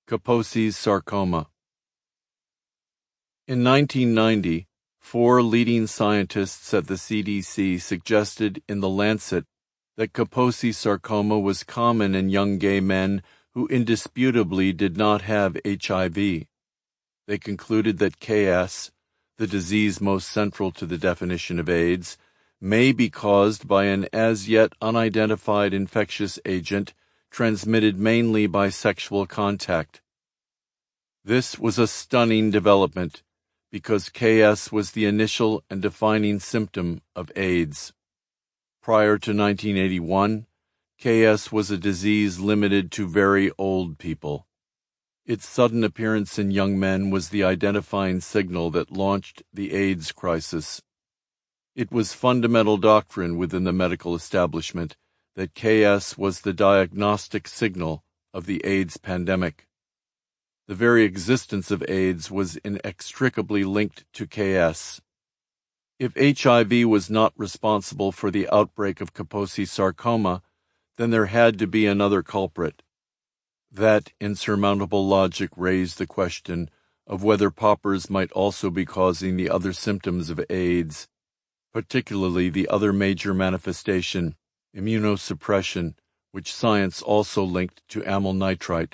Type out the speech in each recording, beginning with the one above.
Kaposi's sarcoma. In 1990, 4 leading scientists at the CDC suggested in The Lancet that Kaposi's sarcoma was common in young gay men who indisputably did not have HIV. They concluded that KS, the disease most central to the definition of AIDS, may be caused by an as-yet unidentified infectious agent transmitted mainly by sexual contact. This was a stunning development because KS was the initial and defining symptom of AIDS. Prior to 1981, KS was a disease limited to very old people. Its sudden appearance in young men was the identifying signal that launched the AIDS crisis. It was fundamental doctrine within the medical establishment that KS was the diagnostic signal of the AIDS pandemic. The very existence of AIDS was inextricably linked to KS. If HIV was not responsible for the outbreak of Kaposi's sarcoma, then there had to be another culprit. That insurmountable logic raised the question of whether poppers might also be causing the other symptoms of AIDS, particularly the other major manifestation, immunosuppression, which science also linked to amyl nitrite.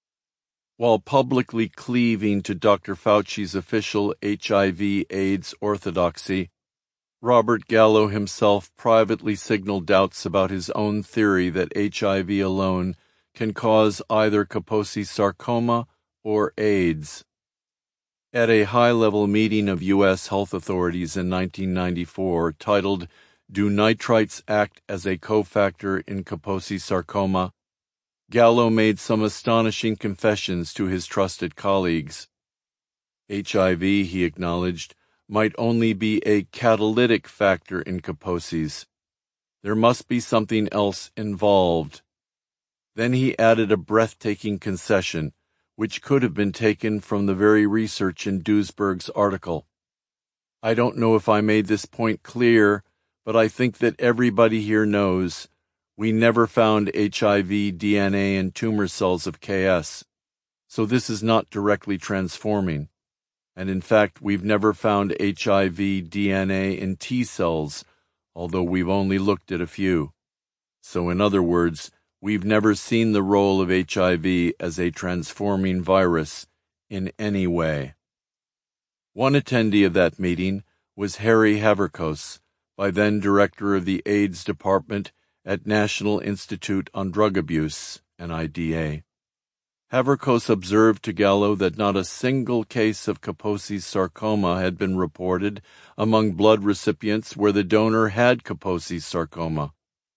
While publicly cleaving to Dr. Fauci's official HIV/AIDS orthodoxy, Robert Gallo himself privately signaled doubts about his own theory that HIV alone can cause either Kaposi's sarcoma or AIDS. At a high-level meeting of U.S. health authorities in 1994 titled "Do Nitrites Act as a Cofactor in Kaposi's Sarcoma?", Gallo made some astonishing confessions to his trusted colleagues. HIV, he acknowledged, might only be a catalytic factor in Kaposi's. There must be something else involved. Then he added a breathtaking concession, which could have been taken from the very research in Duesberg's article. I don't know if I made this point clear, but I think that everybody here knows we never found HIV DNA in tumor cells of KS, so this is not directly transforming. And in fact, we've never found HIV DNA in T cells, although we've only looked at a few. So in other words, we've never seen the role of HIV as a transforming virus in any way. One attendee of that meeting was Harry Haverkos, by then director of the AIDS department at National Institute on Drug Abuse, NIDA. Haverkos observed to Gallo that not a single case of Kaposi's sarcoma had been reported among blood recipients where the donor had Kaposi's sarcoma.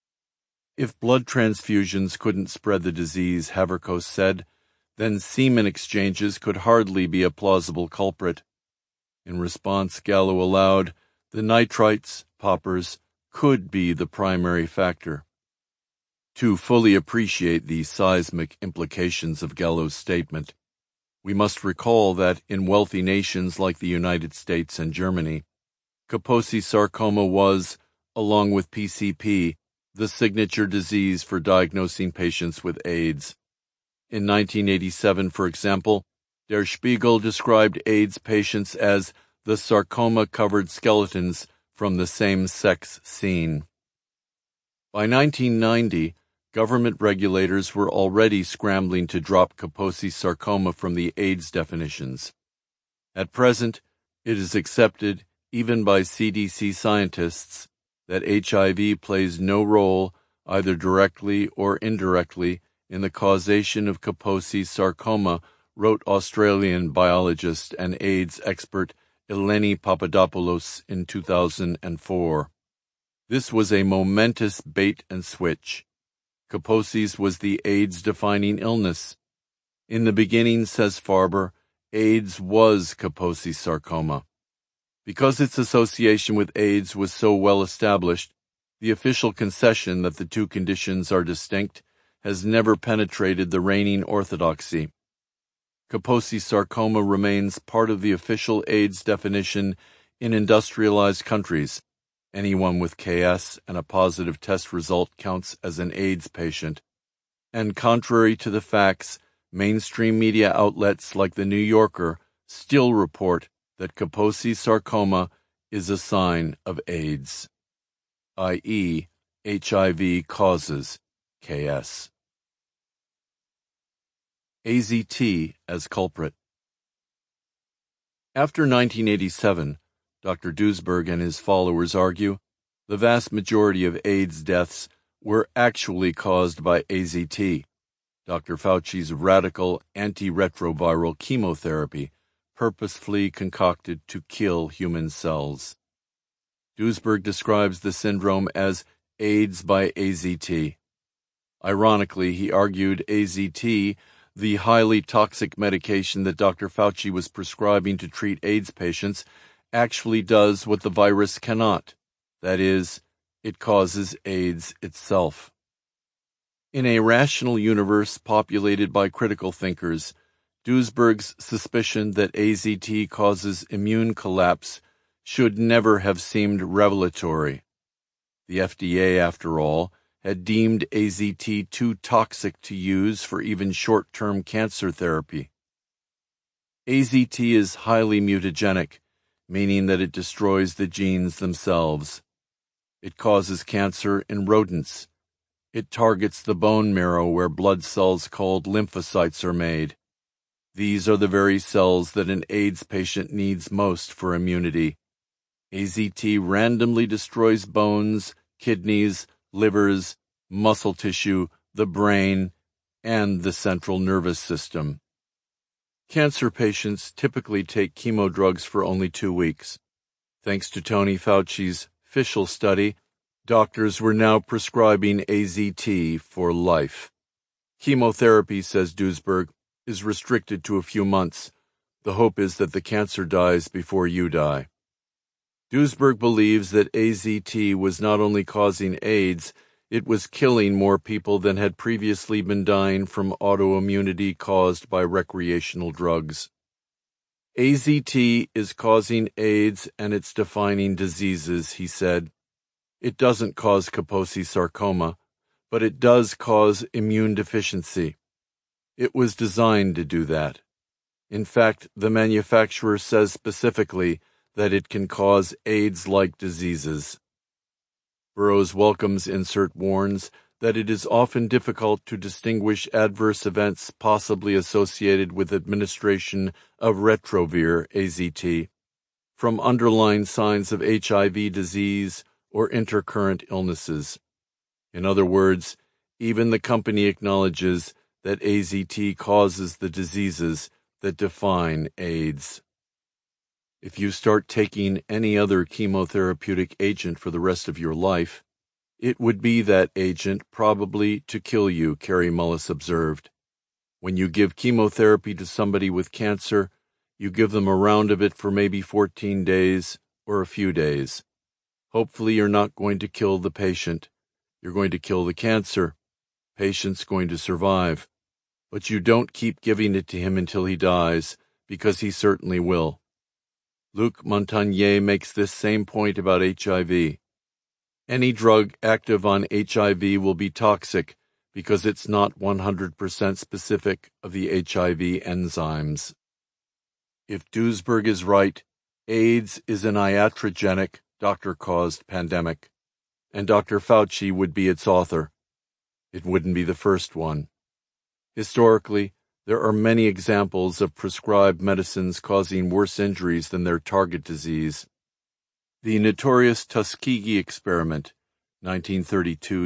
If blood transfusions couldn't spread the disease, Haverkos said, then semen exchanges could hardly be a plausible culprit. In response, Gallo allowed, the nitrites, poppers, could be the primary factor. To fully appreciate the seismic implications of Gallo's statement, we must recall that in wealthy nations like the United States and Germany, Kaposi's sarcoma was, along with PCP, the signature disease for diagnosing patients with AIDS. In 1987, for example, Der Spiegel described AIDS patients as the sarcoma-covered skeletons from the same-sex scene. By 1990, government regulators were already scrambling to drop Kaposi's sarcoma from the AIDS definitions. At present, it is accepted, even by CDC scientists, that HIV plays no role, either directly or indirectly, in the causation of Kaposi's sarcoma, wrote Australian biologist and AIDS expert Eleni Papadopoulos in 2004. This was a momentous bait and switch. Kaposi's was the AIDS-defining illness. In the beginning, says Farber, AIDS was Kaposi's sarcoma. Because its association with AIDS was so well established, the official concession that the two conditions are distinct has never penetrated the reigning orthodoxy. Kaposi's sarcoma remains part of the official AIDS definition in industrialized countries. Anyone with KS and a positive test result counts as an AIDS patient. And contrary to the facts, mainstream media outlets like The New Yorker still report that Kaposi sarcoma is a sign of AIDS, i.e., HIV causes KS. AZT as culprit. After 1987, Dr. Duesberg and his followers argue the vast majority of AIDS deaths were actually caused by AZT, Dr. Fauci's radical antiretroviral chemotherapy purposefully concocted to kill human cells. Duesberg describes the syndrome as AIDS by AZT. Ironically, he argued AZT, the highly toxic medication that Dr. Fauci was prescribing to treat AIDS patients, actually does what the virus cannot. That is, it causes AIDS itself. In a rational universe populated by critical thinkers, Duesberg's suspicion that AZT causes immune collapse should never have seemed revelatory. The FDA, after all, had deemed AZT too toxic to use for even short-term cancer therapy. AZT is highly mutagenic, meaning that it destroys the genes themselves. It causes cancer in rodents. It targets the bone marrow where blood cells called lymphocytes are made. These are the very cells that an AIDS patient needs most for immunity. AZT randomly destroys bones, kidneys, livers, muscle tissue, the brain, and the central nervous system. Cancer patients typically take chemo drugs for only 2 weeks. Thanks to Tony Fauci's official study, doctors were now prescribing AZT for life. Chemotherapy, says Duesberg, is restricted to a few months. The hope is that the cancer dies before you die. Duesberg believes that AZT was not only causing AIDS, it was killing more people than had previously been dying from autoimmunity caused by recreational drugs. AZT is causing AIDS and it's defining diseases, he said. It doesn't cause Kaposi sarcoma, but it does cause immune deficiency. It was designed to do that. In fact, the manufacturer says specifically that it can cause AIDS-like diseases. Burroughs Wellcome's insert warns that it is often difficult to distinguish adverse events possibly associated with administration of Retrovir AZT from underlying signs of HIV disease or intercurrent illnesses. In other words, even the company acknowledges that AZT causes the diseases that define AIDS. If you start taking any other chemotherapeutic agent for the rest of your life, it would be that agent probably to kill you, Kary Mullis observed. When you give chemotherapy to somebody with cancer, you give them a round of it for maybe 14 days or a few days. Hopefully you're not going to kill the patient. You're going to kill the cancer. Patient's going to survive. But you don't keep giving it to him until he dies, because he certainly will. Luc Montagnier makes this same point about HIV. Any drug active on HIV will be toxic because it's not 100% specific of the HIV enzymes. If Duesberg is right, AIDS is an iatrogenic, doctor-caused pandemic, and Dr. Fauci would be its author. It wouldn't be the first one. Historically, there are many examples of prescribed medicines causing worse injuries than their target disease. The notorious Tuskegee experiment, 1932 to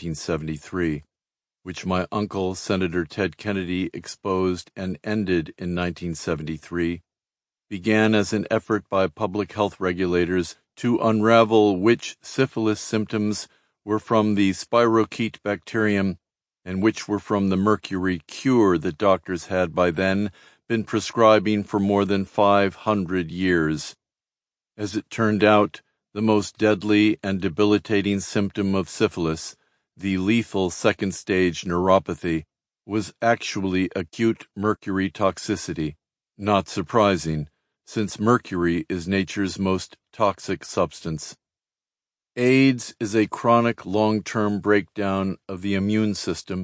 1973, which my uncle, Senator Ted Kennedy, exposed and ended in 1973, began as an effort by public health regulators to unravel which syphilis symptoms were from the spirochete bacterium and which were from the mercury cure that doctors had by then been prescribing for more than 500 years. As it turned out, the most deadly and debilitating symptom of syphilis, the lethal second-stage neuropathy, was actually acute mercury toxicity. Not surprising, since mercury is nature's most toxic substance. AIDS is a chronic long-term breakdown of the immune system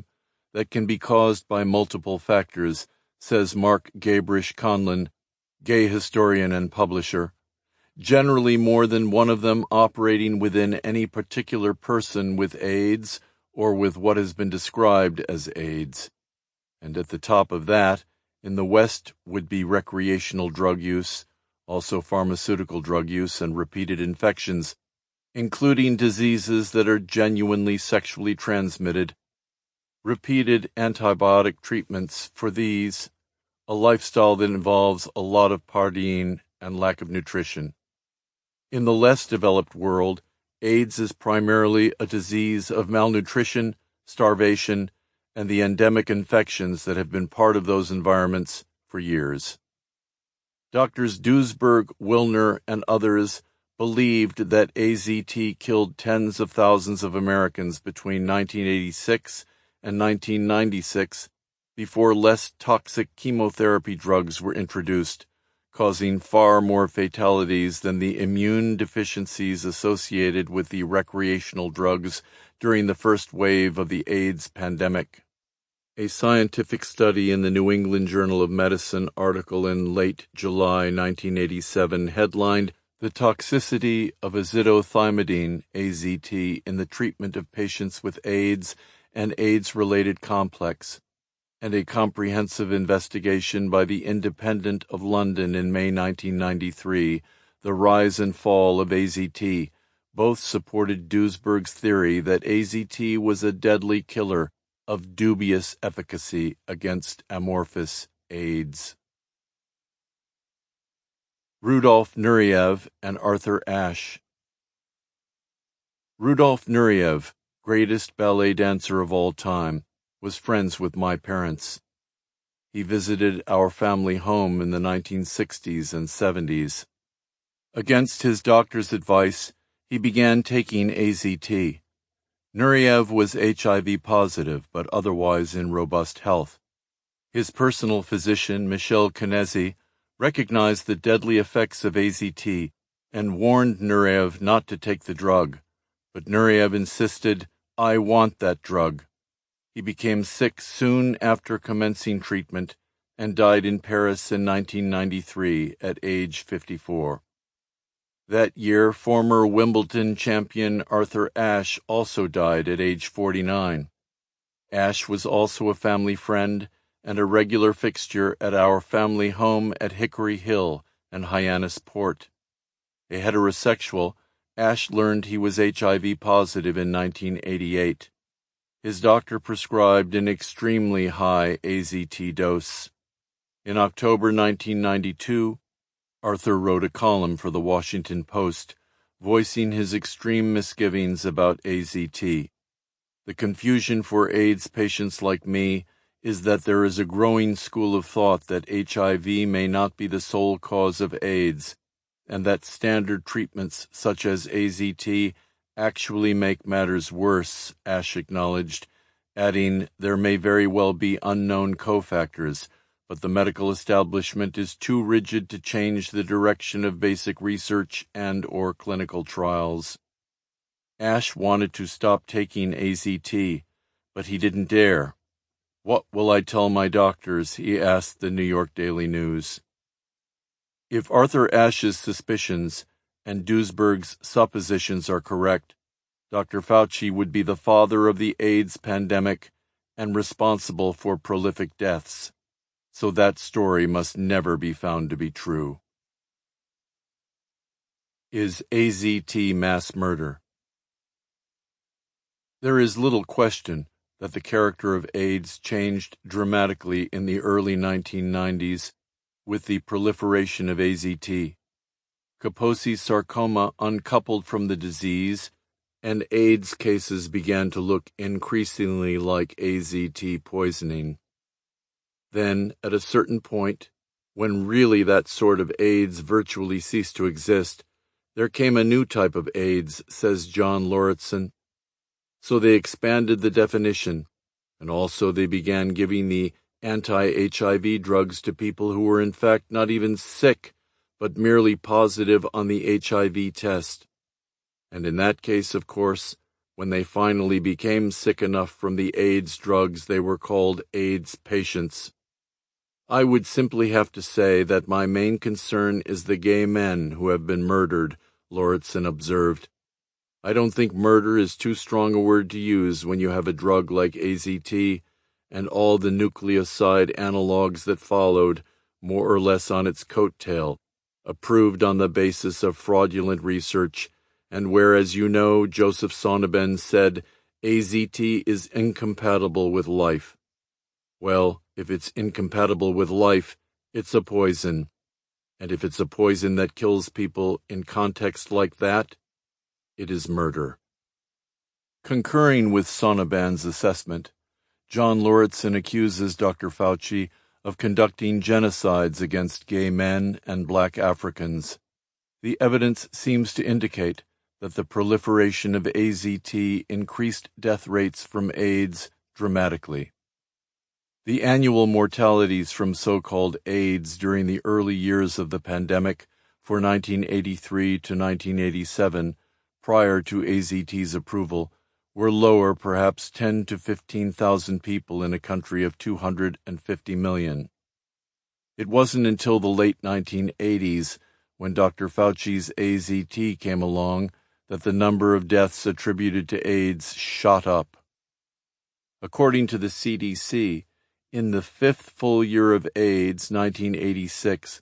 that can be caused by multiple factors, says Mark Gabrish Conlon, gay historian and publisher, generally more than one of them operating within any particular person with AIDS or with what has been described as AIDS. And at the top of that, in the West, would be recreational drug use, also pharmaceutical drug use and repeated infections, including diseases that are genuinely sexually transmitted, repeated antibiotic treatments for these, a lifestyle that involves a lot of partying and lack of nutrition. In the less developed world, AIDS is primarily a disease of malnutrition, starvation, and the endemic infections that have been part of those environments for years. Doctors Duesberg, Wilner, and others believed that AZT killed tens of thousands of Americans between 1986 and 1996 before less toxic chemotherapy drugs were introduced, causing far more fatalities than the immune deficiencies associated with the recreational drugs during the first wave of the AIDS pandemic. A scientific study in the New England Journal of Medicine article in late July 1987 headlined "The Toxicity of Azithromycin, AZT, in the Treatment of Patients with AIDS and AIDS-Related Complex," and a comprehensive investigation by the Independent of London in May 1993, "The Rise and Fall of AZT," both supported Duesberg's theory that AZT was a deadly killer of dubious efficacy against amorphous AIDS. Rudolf Nureyev and Arthur Ashe. Rudolf Nureyev, greatest ballet dancer of all time, was friends with my parents. He visited our family home in the 1960s and 70s. Against his doctor's advice, he began taking AZT. Nureyev was HIV positive, but otherwise in robust health. His personal physician, Michel Knezi, recognized the deadly effects of AZT and warned Nureyev not to take the drug. But Nureyev insisted, "I want that drug." He became sick soon after commencing treatment and died in Paris in 1993 at age 54. That year, former Wimbledon champion Arthur Ashe also died at age 49. Ashe was also a family friend and a regular fixture at our family home at Hickory Hill and Hyannis Port. A heterosexual, Ashe learned he was HIV positive in 1988. His doctor prescribed an extremely high AZT dose. In October 1992, Arthur wrote a column for the Washington Post, voicing his extreme misgivings about AZT. The confusion for AIDS patients like me is that there is a growing school of thought that HIV may not be the sole cause of AIDS, and that standard treatments such as AZT actually make matters worse, Ashe acknowledged, adding, "There may very well be unknown cofactors, but the medical establishment is too rigid to change the direction of basic research and/or clinical trials." Ashe wanted to stop taking AZT, but he didn't dare. "What will I tell my doctors?" he asked the New York Daily News. If Arthur Ashe's suspicions and Duesberg's suppositions are correct, Dr. Fauci would be the father of the AIDS pandemic and responsible for prolific deaths. So that story must never be found to be true. Is AZT mass murder? There is little question that the character of AIDS changed dramatically in the early 1990s with the proliferation of AZT. Kaposi sarcoma uncoupled from the disease, and AIDS cases began to look increasingly like AZT poisoning. Then, at a certain point, when really that sort of AIDS virtually ceased to exist, there came a new type of AIDS, says John Lauritsen. So they expanded the definition, and also they began giving the anti-HIV drugs to people who were in fact not even sick, but merely positive on the HIV test. And in that case, of course, When they finally became sick enough from the AIDS drugs, they were called AIDS patients. I would simply have to say that my main concern is the gay men who have been murdered, Lauritsen observed. I don't think murder is too strong a word to use when you have a drug like AZT and all the nucleoside analogs that followed, more or less on its coattail, approved on the basis of fraudulent research, and where, as you know, Joseph Sonnabend said, AZT is incompatible with life. Well, if it's incompatible with life, it's a poison. And if it's a poison that kills people in context like that, it is murder. Concurring with Sonnabend's assessment, John Lauritsen accuses Dr. Fauci of conducting genocides against gay men and black Africans. The evidence seems to indicate that the proliferation of AZT increased death rates from AIDS dramatically. The annual mortalities from so-called AIDS during the early years of the pandemic for 1983 to 1987, prior to AZT's approval, were lower, perhaps 10 to 15,000 people in a country of 250 million. It wasn't until the late 1980s, when Dr. Fauci's AZT came along, that the number of deaths attributed to AIDS shot up. According to the CDC, in the fifth full year of AIDS, 1986,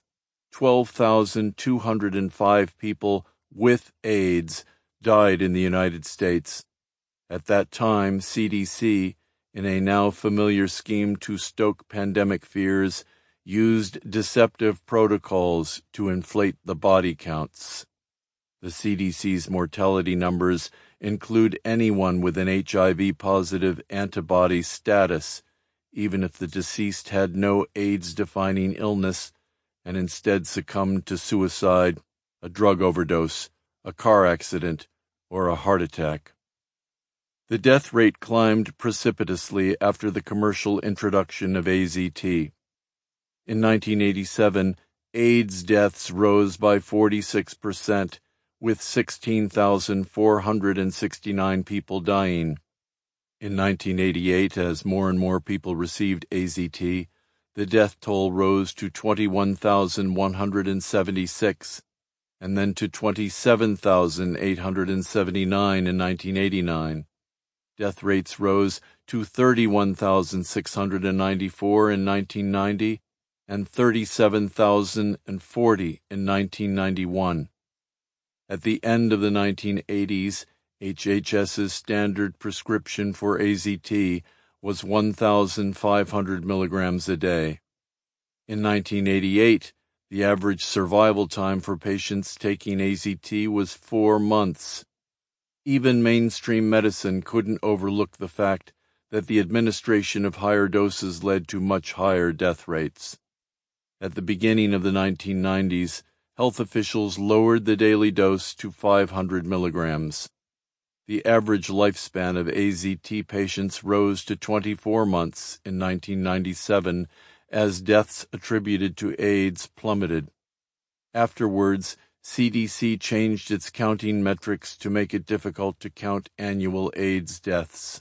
12,205 people with AIDS died in the United States. At that time, CDC, in a now familiar scheme to stoke pandemic fears, used deceptive protocols to inflate the body counts. The CDC's mortality numbers include anyone with an HIV-positive antibody status, even if the deceased had no AIDS-defining illness and instead succumbed to suicide, a drug overdose, a car accident, or a heart attack. The death rate climbed precipitously after the commercial introduction of AZT. In 1987, AIDS deaths rose by 46%, with 16,469 people dying. In 1988, as more and more people received AZT, the death toll rose to 21,176, and then to 27,879 in 1989. Death rates rose to 31,694 in 1990 and 37,040 in 1991. At the end of the 1980s, HHS's standard prescription for AZT was 1,500 milligrams a day. In 1988, the average survival time for patients taking AZT was 4 months. Even mainstream medicine couldn't overlook the fact that the administration of higher doses led to much higher death rates. At the beginning of the 1990s, health officials lowered the daily dose to 500 milligrams. The average lifespan of AZT patients rose to 24 months in 1997 as deaths attributed to AIDS plummeted. Afterwards, CDC changed its counting metrics to make it difficult to count annual AIDS deaths.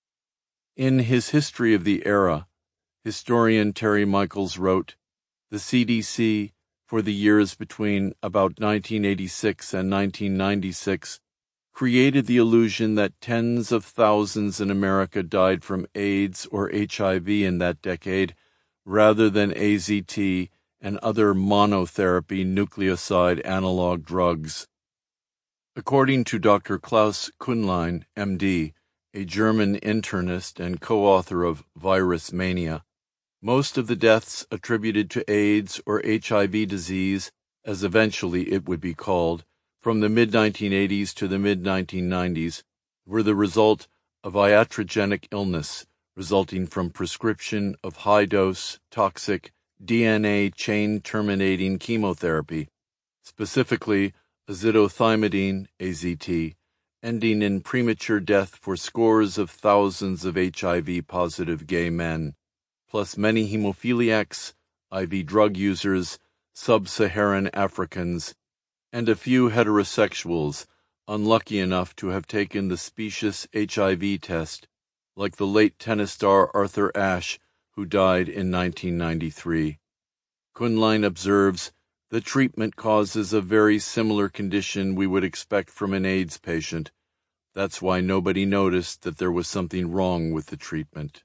In his History of the Era, historian Terry Michaels wrote, "The CDC, for the years between about 1986 and 1996, created the illusion that tens of thousands in America died from AIDS or HIV in that decade, rather than AZT and other monotherapy nucleoside analog drugs." According to Dr. Klaus Kuhnlein, MD, a German internist and co-author of Virus Mania, most of the deaths attributed to AIDS or HIV disease, as eventually it would be called, from the mid-1980s to the mid-1990s, were the result of iatrogenic illness resulting from prescription of high-dose, toxic, DNA chain-terminating chemotherapy, specifically azithromycin, AZT, ending in premature death for scores of thousands of HIV-positive gay men, plus many hemophiliacs, IV drug users, sub-Saharan Africans, and a few heterosexuals, unlucky enough to have taken the specious HIV test, like the late tennis star Arthur Ashe, who died in 1993. Kuhnlein observes, the treatment causes a very similar condition we would expect from an AIDS patient. That's why nobody noticed that there was something wrong with the treatment.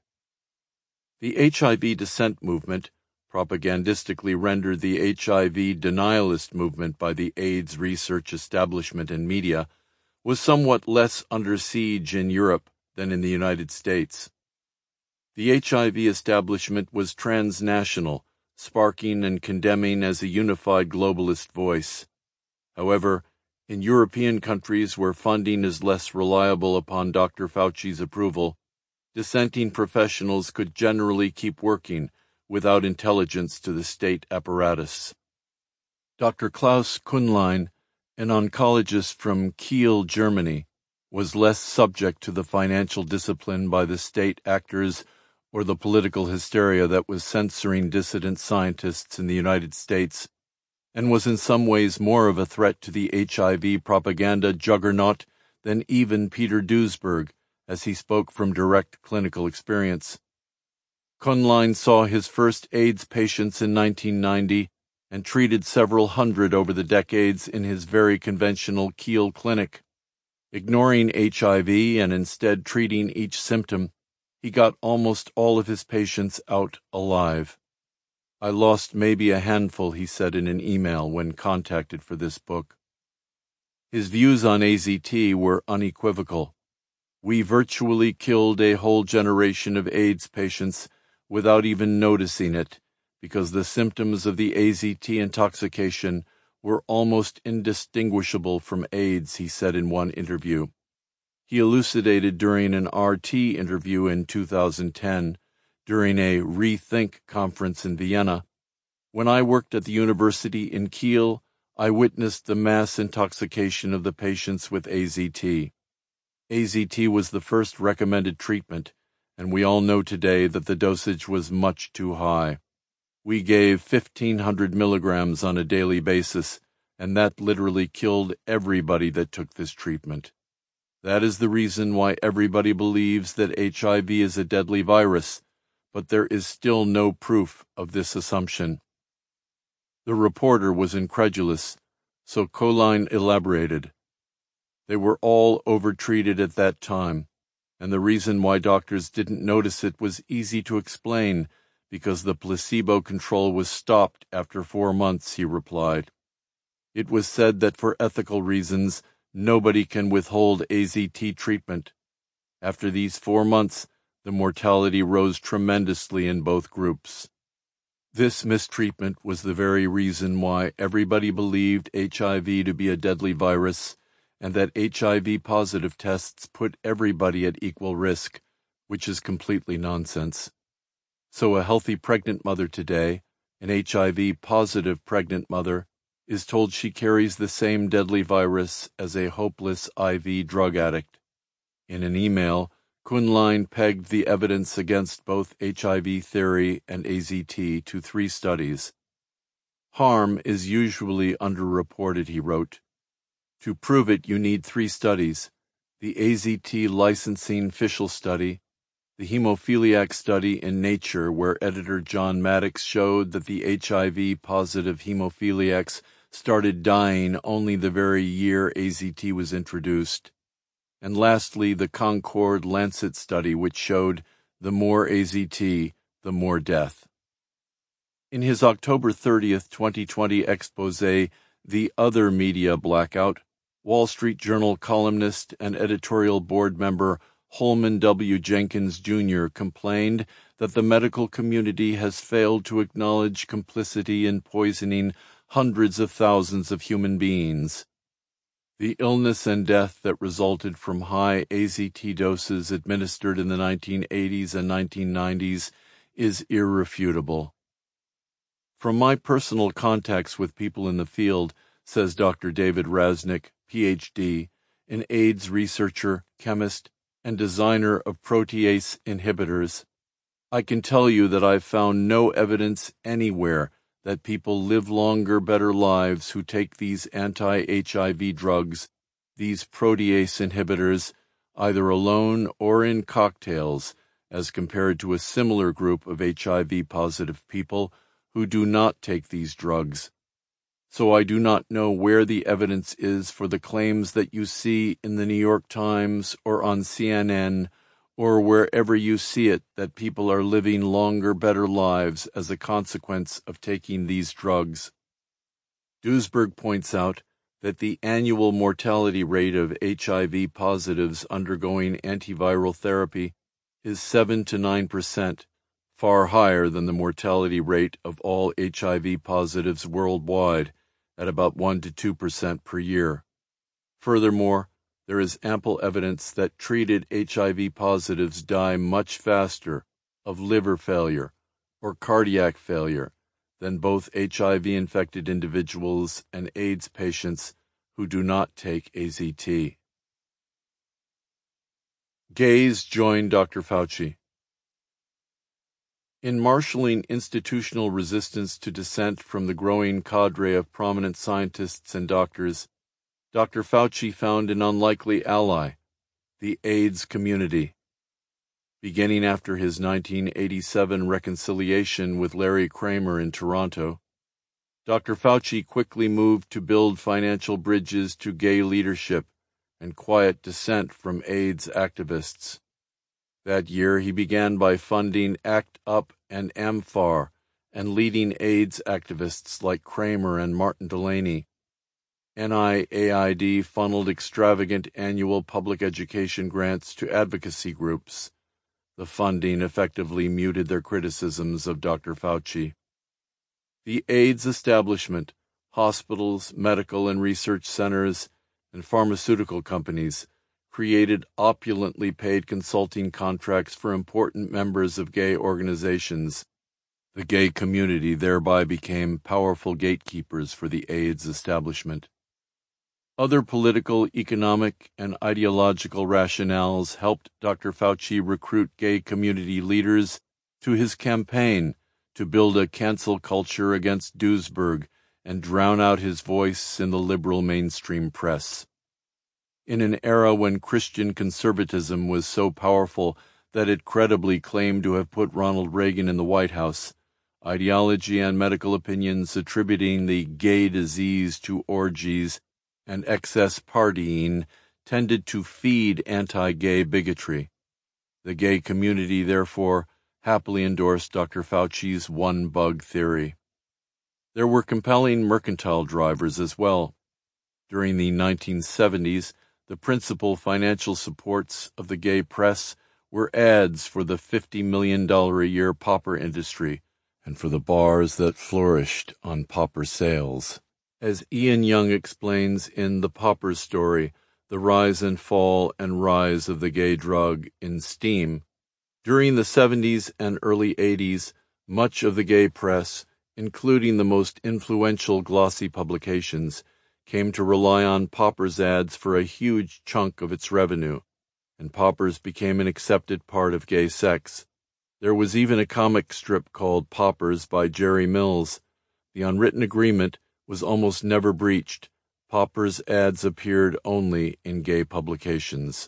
The HIV dissent movement, propagandistically rendered the HIV denialist movement by the AIDS research establishment and media, was somewhat less under siege in Europe than in the United States. The HIV establishment was transnational, sparking and condemning as a unified globalist voice. However, in European countries where funding is less reliable upon Dr. Fauci's approval, dissenting professionals could generally keep working without intelligence to the state apparatus. Dr. Klaus Kuhnlein, an oncologist from Kiel, Germany, was less subject to the financial discipline by the state actors or the political hysteria that was censoring dissident scientists in the United States, and was in some ways more of a threat to the HIV propaganda juggernaut than even Peter Duesberg, as he spoke from direct clinical experience. Kuhnlein saw his first AIDS patients in 1990 and treated several hundred over the decades in his very conventional Kiel clinic. Ignoring HIV and instead treating each symptom, he got almost all of his patients out alive. I lost maybe a handful, he said in an email when contacted for this book. His views on AZT were unequivocal. We virtually killed a whole generation of AIDS patients without even noticing it, because the symptoms of the AZT intoxication were almost indistinguishable from AIDS, he said in one interview. He elucidated during an RT interview in 2010, during a Rethink conference in Vienna. When I worked at the university in Kiel, I witnessed the mass intoxication of the patients with AZT. AZT was the first recommended treatment, and we all know today that the dosage was much too high. We gave 1,500 milligrams on a daily basis, and that literally killed everybody that took this treatment. That is the reason why everybody believes that HIV is a deadly virus, but there is still no proof of this assumption. The reporter was incredulous, so Kuhnlein elaborated. They were all overtreated at that time, and the reason why doctors didn't notice it was easy to explain, because the placebo control was stopped after 4 months, he replied. It was said that for ethical reasons, nobody can withhold AZT treatment. After these 4 months, the mortality rose tremendously in both groups. This mistreatment was the very reason why everybody believed HIV to be a deadly virus, and that HIV-positive tests put everybody at equal risk, which is completely nonsense. So a healthy pregnant mother today, an HIV-positive pregnant mother, is told she carries the same deadly virus as a hopeless IV drug addict. In an email, Kuhnlein pegged the evidence against both HIV theory and AZT to 3 studies. Harm is usually underreported, he wrote. To prove it, you need 3 studies: the AZT licensing Fischl study, the hemophiliac study in Nature, where editor John Maddox showed that the HIV-positive hemophiliacs started dying only the very year AZT was introduced, and lastly the Concord Lancet study, which showed the more AZT, the more death. In his October 30, 2020 exposé, The Other Media Blackout, Wall Street Journal columnist and editorial board member Holman W. Jenkins, Jr. complained that the medical community has failed to acknowledge complicity in poisoning hundreds of thousands of human beings. The illness and death that resulted from high AZT doses administered in the 1980s and 1990s is irrefutable. From my personal contacts with people in the field, says Dr. David Raznick, Ph.D., an AIDS researcher, chemist, and designer of protease inhibitors, I can tell you that I've found no evidence anywhere that people live longer, better lives who take these anti-HIV drugs, these protease inhibitors either alone or in cocktails as compared to a similar group of HIV-positive people who do not take these drugs. So I do not know where the evidence is for the claims that you see in the New York Times or on CNN or wherever you see it that people are living longer, better lives as a consequence of taking these drugs. Duesberg points out that the annual mortality rate of HIV positives undergoing antiviral therapy is 7 to 9%, far higher than the mortality rate of all HIV positives worldwide, at about 1 to 2% per year. Furthermore, there is ample evidence that treated HIV positives die much faster of liver failure or cardiac failure than both HIV-infected individuals and AIDS patients who do not take AZT. Gays join Dr. Fauci. In marshalling institutional resistance to dissent from the growing cadre of prominent scientists and doctors, Dr. Fauci found an unlikely ally, the AIDS community. Beginning after his 1987 reconciliation with Larry Kramer in Toronto, Dr. Fauci quickly moved to build financial bridges to gay leadership and quiet dissent from AIDS activists. That year, he began by funding ACT UP and AMFAR and leading AIDS activists like Kramer and Martin Delaney. NIAID funneled extravagant annual public education grants to advocacy groups. The funding effectively muted their criticisms of Dr. Fauci. The AIDS establishment, hospitals, medical and research centers, and pharmaceutical companies created opulently paid consulting contracts for important members of gay organizations. The gay community thereby became powerful gatekeepers for the AIDS establishment. Other political, economic, and ideological rationales helped Dr. Fauci recruit gay community leaders to his campaign to build a cancel culture against Duesberg and drown out his voice in the liberal mainstream press. In an era when Christian conservatism was so powerful that it credibly claimed to have put Ronald Reagan in the White House, ideology and medical opinions attributing the gay disease to orgies and excess partying tended to feed anti-gay bigotry. The gay community, therefore, happily endorsed Dr. Fauci's one-bug theory. There were compelling mercantile drivers as well. During the 1970s, the principal financial supports of the gay press were ads for the $50 million a year pauper industry and for the bars that flourished on pauper sales. As Ian Young explains in The Pauper Story, The Rise and Fall and Rise of the Gay Drug in Steam, during the 70s and early 80s, much of the gay press, including the most influential glossy publications, came to rely on Pauper's ads for a huge chunk of its revenue, and Paupers became an accepted part of gay sex. There was even a comic strip called Paupers by Jerry Mills. The unwritten agreement was almost never breached. Paupers ads appeared only in gay publications.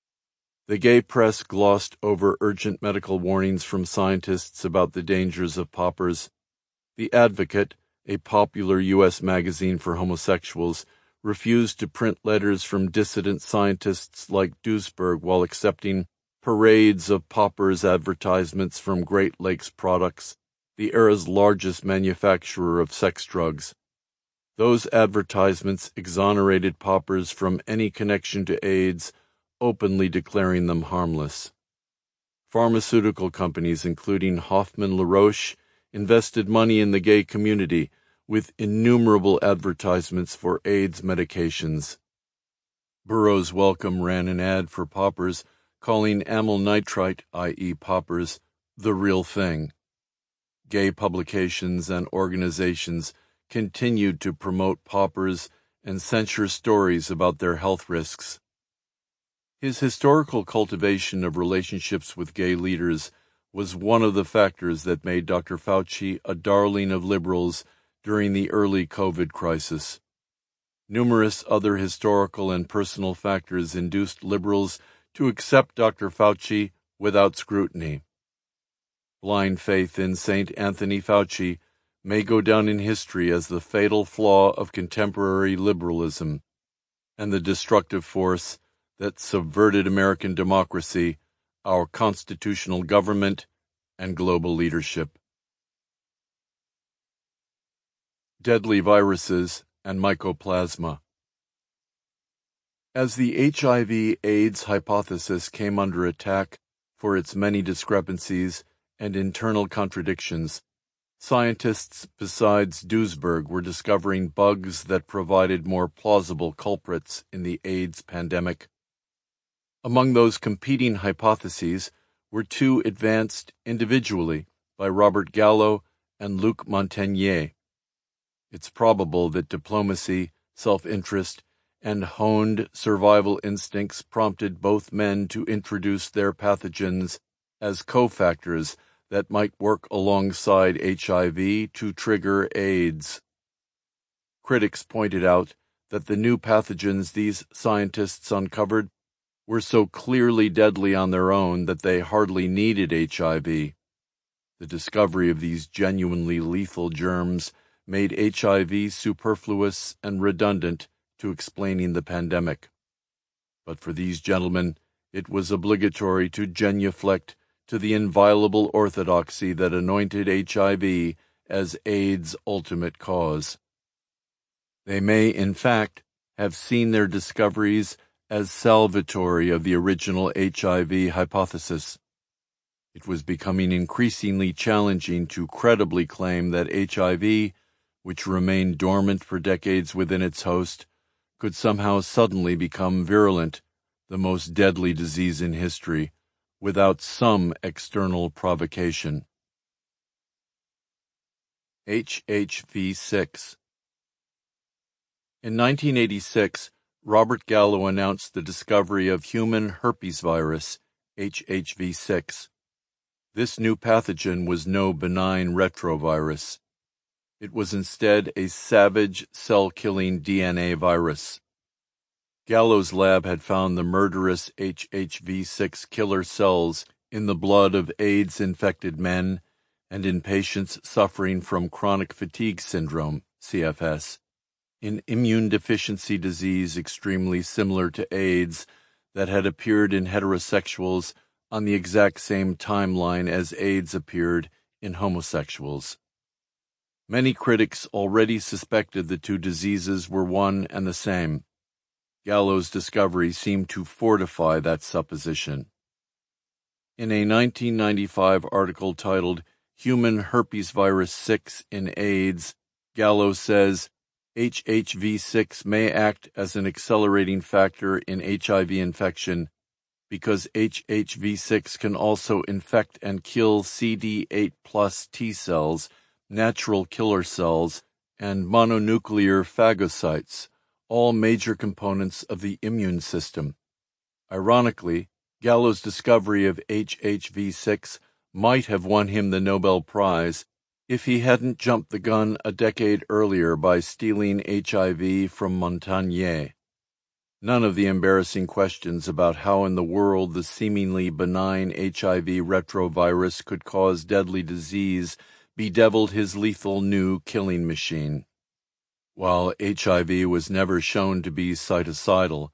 The gay press glossed over urgent medical warnings from scientists about the dangers of Paupers. The Advocate, a popular U.S. magazine for homosexuals, refused to print letters from dissident scientists like Duesberg while accepting parades of Paupers advertisements from Great Lakes Products, the era's largest manufacturer of sex drugs. Those advertisements exonerated Paupers from any connection to AIDS, openly declaring them harmless. Pharmaceutical companies, including Hoffmann La Roche, invested money in the gay community with innumerable advertisements for AIDS medications. Burroughs Wellcome ran an ad for Paupers calling amyl nitrite, i.e. Paupers, the real thing. Gay publications and organizations continued to promote Paupers and censure stories about their health risks. His historical cultivation of relationships with gay leaders was one of the factors that made Dr. Fauci a darling of liberals during the early COVID crisis. Numerous other historical and personal factors induced liberals to accept Dr. Fauci without scrutiny. Blind faith in St. Anthony Fauci may go down in history as the fatal flaw of contemporary liberalism and the destructive force that subverted American democracy, our constitutional government, and global leadership. Deadly viruses and mycoplasma. As the HIV/AIDS hypothesis came under attack for its many discrepancies and internal contradictions, scientists besides Duesberg were discovering bugs that provided more plausible culprits in the AIDS pandemic. Among those competing hypotheses were two advanced individually by Robert Gallo and Luc Montagnier. It's probable that diplomacy, self-interest, and honed survival instincts prompted both men to introduce their pathogens as cofactors that might work alongside HIV to trigger AIDS. Critics pointed out that the new pathogens these scientists uncovered were so clearly deadly on their own that they hardly needed HIV. The discovery of these genuinely lethal germs made HIV superfluous and redundant to explaining the pandemic. But for these gentlemen, it was obligatory to genuflect to the inviolable orthodoxy that anointed HIV as AIDS' ultimate cause. They may, in fact, have seen their discoveries as salvatory of the original HIV hypothesis. It was becoming increasingly challenging to credibly claim that HIV, which remained dormant for decades within its host, could somehow suddenly become virulent, the most deadly disease in history, without some external provocation. HHV6. In 1986, Robert Gallo announced the discovery of human herpes virus, HHV6. This new pathogen was no benign retrovirus. It was instead a savage, cell-killing DNA virus. Gallo's lab had found the murderous HHV6 killer cells in the blood of AIDS-infected men and in patients suffering from chronic fatigue syndrome, CFS, an immune deficiency disease extremely similar to AIDS that had appeared in heterosexuals on the exact same timeline as AIDS appeared in homosexuals. Many critics already suspected the two diseases were one and the same. Gallo's discovery seemed to fortify that supposition. In a 1995 article titled Human Herpes Virus 6 in AIDS, Gallo says, HHV6 may act as an accelerating factor in HIV infection because HHV6 can also infect and kill CD8 plus T cells, natural killer cells, and mononuclear phagocytes, all major components of the immune system. Ironically, Gallo's discovery of HHV6 might have won him the Nobel Prize if he hadn't jumped the gun a decade earlier by stealing HIV from Montagnier. None of the embarrassing questions about how in the world the seemingly benign HIV retrovirus could cause deadly disease bedeviled his lethal new killing machine. While HIV was never shown to be cytocidal,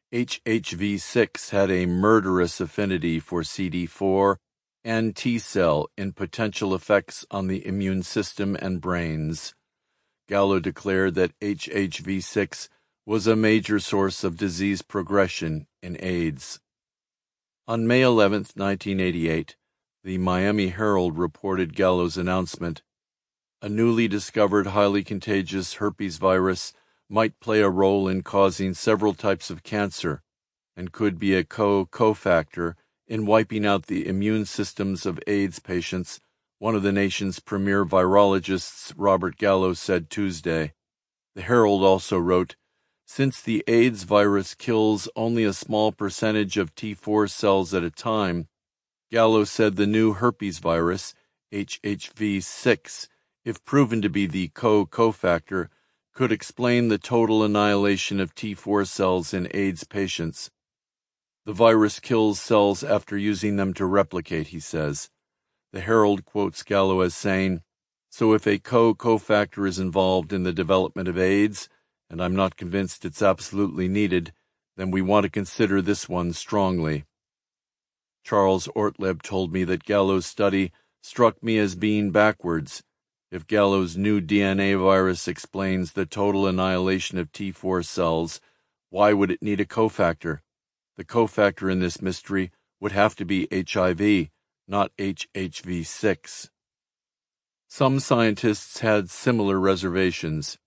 HHV6 had a murderous affinity for CD4 and T cell in potential effects on the immune system and brains. Gallo declared that HHV6 was a major source of disease progression in AIDS. On May 11, 1988, the Miami Herald reported Gallo's announcement. A newly discovered highly contagious herpes virus might play a role in causing several types of cancer and could be a cofactor in wiping out the immune systems of AIDS patients, one of the nation's premier virologists, Robert Gallo, said Tuesday. The Herald also wrote, since the AIDS virus kills only a small percentage of T4 cells at a time, Gallo said the new herpes virus, HHV6, if proven to be the cofactor, could explain the total annihilation of T4 cells in AIDS patients. The virus kills cells after using them to replicate, he says. The Herald quotes Gallo as saying, "So if a cofactor is involved in the development of AIDS, and I'm not convinced it's absolutely needed, then we want to consider this one strongly." Charles Ortleb told me that Gallo's study struck me as being backwards. If Gallo's new DNA virus explains the total annihilation of T4 cells, why would it need a cofactor? The cofactor in this mystery would have to be HIV, not HHV6. Some scientists had similar reservations.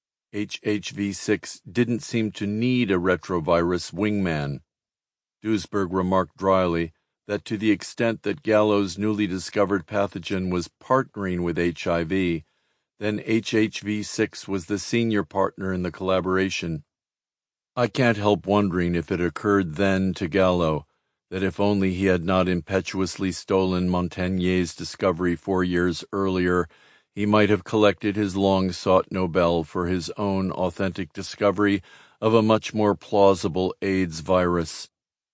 HHV6 didn't seem to need a retrovirus wingman. Duesberg remarked dryly that to the extent that Gallo's newly discovered pathogen was partnering with HIV, then HHV6 was the senior partner in the collaboration. I can't help wondering if it occurred then to Gallo that if only he had not impetuously stolen Montagnier's discovery 4 years earlier, he might have collected his long-sought Nobel for his own authentic discovery of a much more plausible AIDS virus.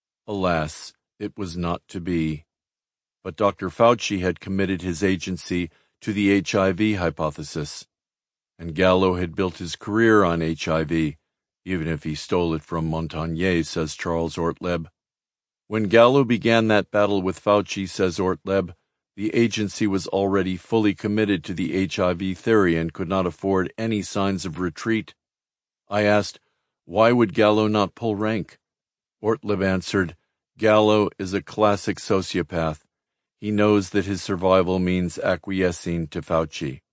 Alas, it was not to be. But Dr. Fauci had committed his agency to the HIV hypothesis, and Gallo had built his career on HIV, even if he stole it from Montagnier, says Charles Ortleb. When Gallo began that battle with Fauci, says Ortleb, the agency was already fully committed to the HIV theory and could not afford any signs of retreat. I asked, why would Gallo not pull rank? Ortleb answered, Gallo is a classic sociopath. He knows that his survival means acquiescing to Fauci.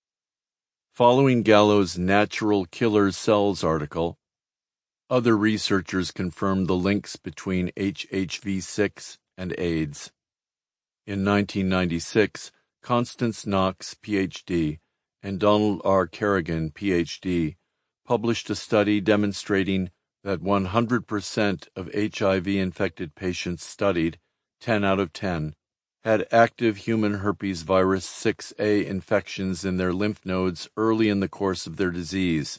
Following Gallo's Natural Killer Cells article, other researchers confirmed the links between HHV6 and AIDS. In 1996, Constance Knox, Ph.D., and Donald R. Kerrigan, Ph.D., published a study demonstrating that 100% of HIV-infected patients studied, 10 out of 10, had active human herpes virus 6A infections in their lymph nodes early in the course of their disease.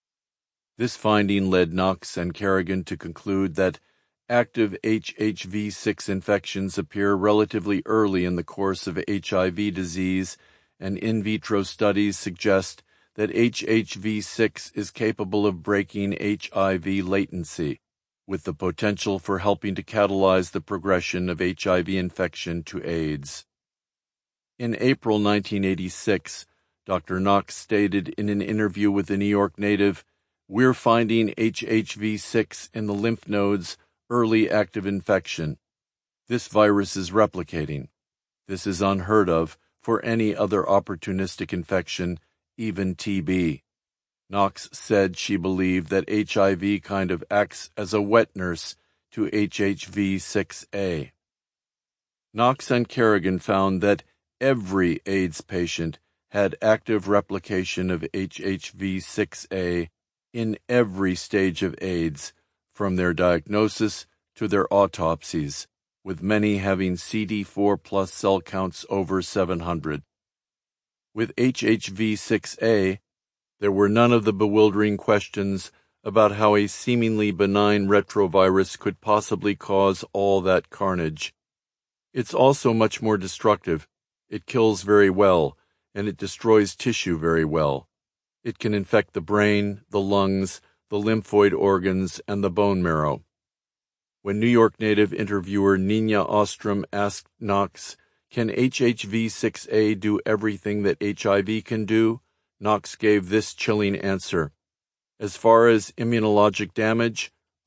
This finding led Knox and Kerrigan to conclude that active HHV6 infections appear relatively early in the course of HIV disease, and in vitro studies suggest that HHV6 is capable of breaking HIV latency, with the potential for helping to catalyze the progression of HIV infection to AIDS. In April 1986, Dr. Knox stated in an interview with the New York Native, "We're finding HHV6 in the lymph nodes, early active infection. This virus is replicating. This is unheard of for any other opportunistic infection, even TB." Knox said she believed that HIV kind of acts as a wet nurse to HHV6A. Knox and Kerrigan found that every AIDS patient had active replication of HHV6A in every stage of AIDS, from their diagnosis to their autopsies, with many having CD4 plus cell counts over 700. With HHV6A, there were none of the bewildering questions about how a seemingly benign retrovirus could possibly cause all that carnage. It's also much more destructive. It kills very well, and it destroys tissue very well. It can infect the brain, the lungs, the lymphoid organs, and the bone marrow. When New York Native interviewer Nina Ostrom asked Knox, "Can HHV6A do everything that HIV can do?" Knox gave this chilling answer. "As far as immunologic damage,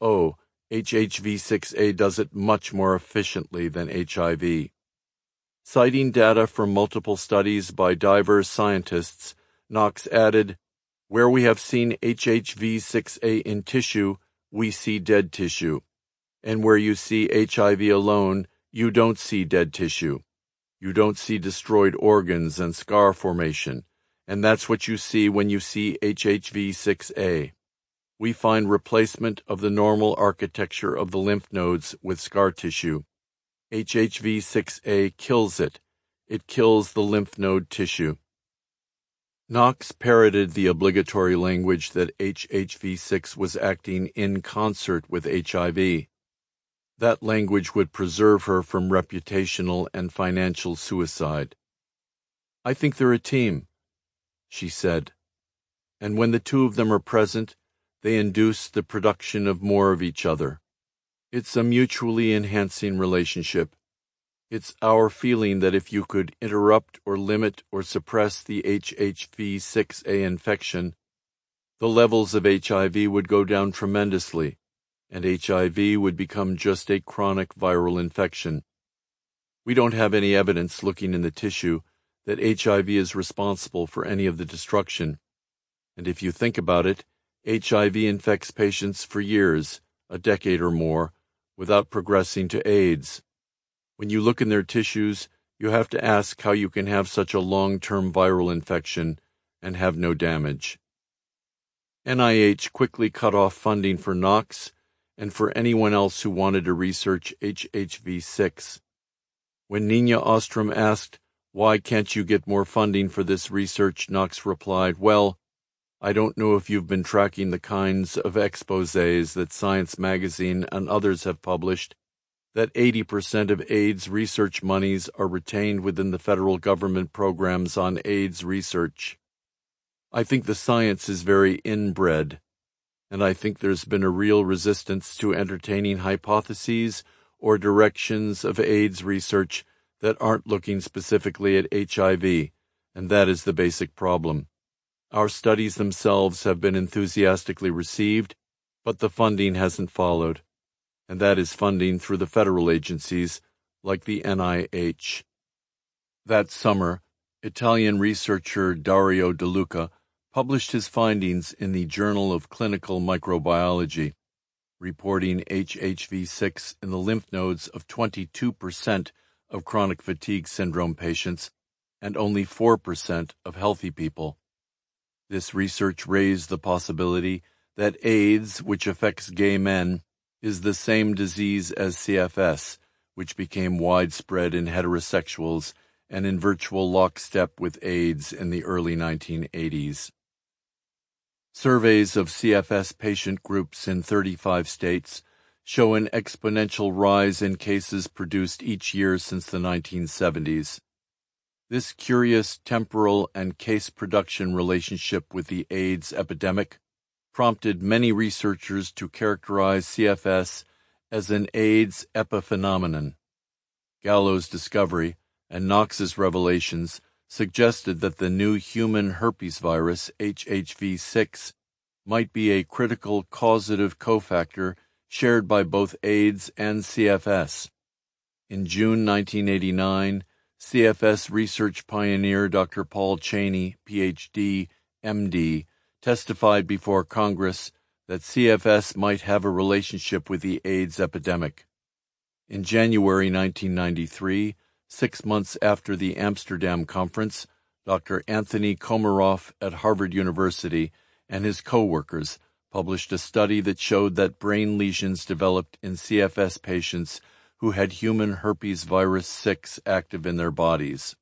HHV6A does it much more efficiently than HIV." Citing data from multiple studies by diverse scientists, Knox added, "Where we have seen HHV6A in tissue, we see dead tissue. And where you see HIV alone, you don't see dead tissue. You don't see destroyed organs and scar formation, and that's what you see when you see HHV6A. We find replacement of the normal architecture of the lymph nodes with scar tissue. HHV6A kills it. It kills the lymph node tissue." Knox parroted the obligatory language that HHV6 was acting in concert with HIV. That language would preserve her from reputational and financial suicide. "I think they're a team," she said. "And when the two of them are present, they induce the production of more of each other. It's a mutually enhancing relationship. It's our feeling that if you could interrupt or limit or suppress the HHV6A infection, the levels of HIV would go down tremendously, and HIV would become just a chronic viral infection. We don't have any evidence looking in the tissue that HIV is responsible for any of the destruction. And if you think about it, HIV infects patients for years, a decade or more, without progressing to AIDS. When you look in their tissues, you have to ask how you can have such a long-term viral infection and have no damage." NIH quickly cut off funding for Knox and for anyone else who wanted to research HHV6. When Nina Ostrom asked, "Why can't you get more funding for this research?" Knox replied, "Well, I don't know if you've been tracking the kinds of exposés that Science Magazine and others have published, that 80% of AIDS research monies are retained within the federal government programs on AIDS research. I think the science is very inbred, and I think there's been a real resistance to entertaining hypotheses or directions of AIDS research that aren't looking specifically at HIV, and that is the basic problem. Our studies themselves have been enthusiastically received, but the funding hasn't followed, and that is funding through the federal agencies like the NIH. That summer, Italian researcher Dario De Luca published his findings in the Journal of Clinical Microbiology, reporting HHV6 in the lymph nodes of 22% of chronic fatigue syndrome patients and only 4% of healthy people. This research raised the possibility that AIDS, which affects gay men, is the same disease as CFS, which became widespread in heterosexuals and in virtual lockstep with AIDS in the early 1980s. Surveys of CFS patient groups in 35 states show an exponential rise in cases produced each year since the 1970s. This curious temporal and case production relationship with the AIDS epidemic prompted many researchers to characterize CFS as an AIDS epiphenomenon. Gallo's discovery and Knox's revelations suggested that the new human herpes virus, HHV6, might be a critical causative cofactor shared by both AIDS and CFS. In June 1989, CFS research pioneer Dr. Paul Cheney, Ph.D., M.D., testified before Congress that CFS might have a relationship with the AIDS epidemic. In January 1993, 6 months after the Amsterdam Conference, Dr. Anthony Komaroff at Harvard University and his co-workers published a study that showed that brain lesions developed in CFS patients who had human herpes virus 6 active in their bodies.